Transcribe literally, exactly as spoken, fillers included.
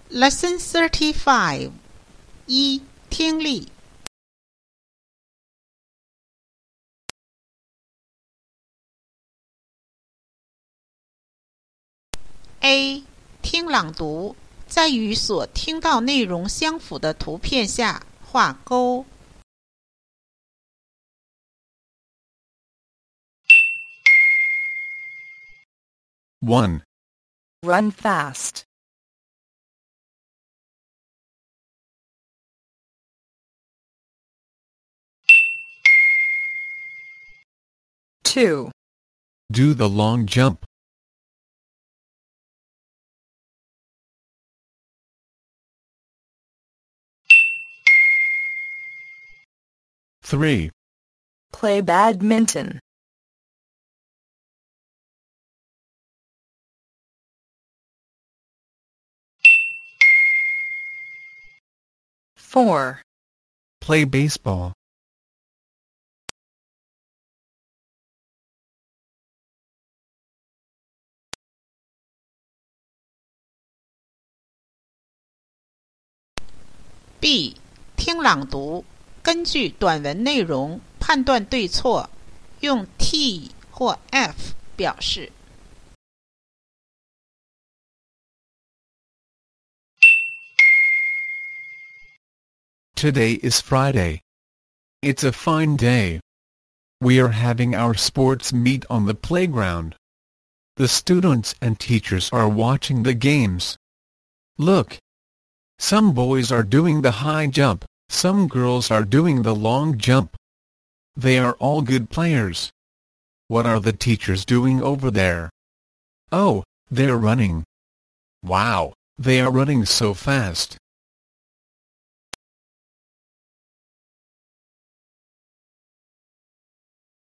Lesson thirty-five 一、听力 A. 听朗读，在与所听到内容相符的图片下画勾。 one. Run fast. two. Do the long jump. three. Play badminton. four. Play baseball. B. 听朗读，根据短文内容判断对错，用 T 或 F 表示。 Today is Friday. It's a fine day. We are having our sports meet on the playground. The students and teachers are watching the games. Look. Some boys are doing the high jump, some girls are doing the long jump. They are all good players. What are the teachers doing over there? Oh, they're running. Wow, they are running so fast.